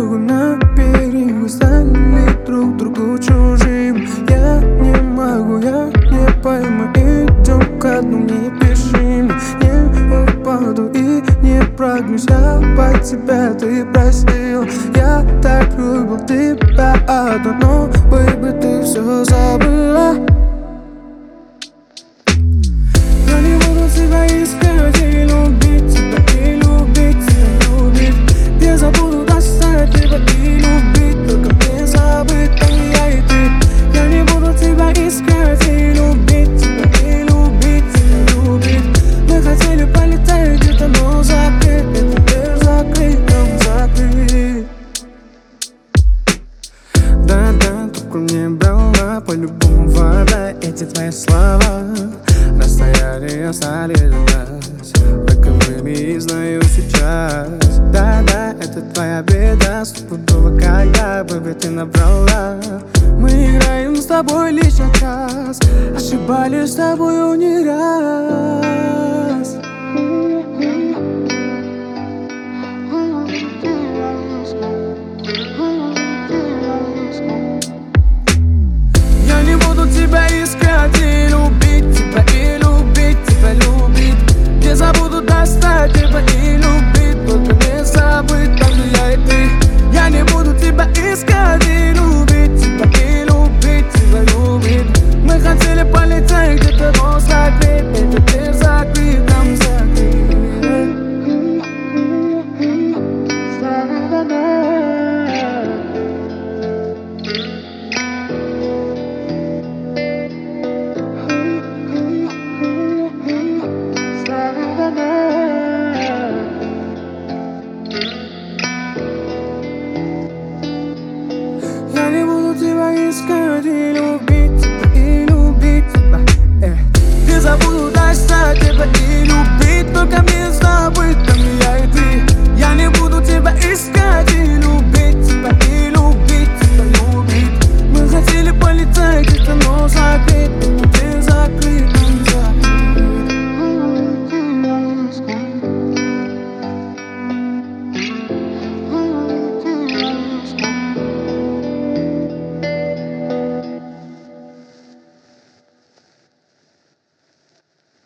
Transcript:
могу на берегу, стали друг другу чужим. Я не могу, я не пойму, идем ко дну, не пиши мне. Не упаду и не прогнусь, я по тебя ты просил. Я так любил тебя одну, но, baby, ты все забыла. Я не буду тебя искать и любить тебя, и любить тебя, любить. Не забуду достать тебя и любить, только мне забыть там я и ты. Я не буду тебя искать и любить тебя, и любить тебя, любить. Мы хотели полетать где-то, но закрыть, это дверь закрыть, нам закрыть. Да-да, только мне брала по-любому вода. Эти твои слова расстояние остались для нас, таковыми знаю сейчас. Да-да, это твоя беда, стопудово, когда бы ты набрала. Мы играем с тобой лишь на час, ошибались с тобою не раз. Я не буду тебя искать и любить тебя, и любить тебя, любить. Не забуду достать тебя и любить, только не забыть там, где я и ты. Я не буду тебя искать и любить тебя, и любить тебя, любить. Мы хотели полететь где-то, но закрыть, это дверь закрыть, там закрыть. Я не буду тебя искать и любить тебя, и любить тебя, Не забуду достать тебя и любить, только мне забыть там.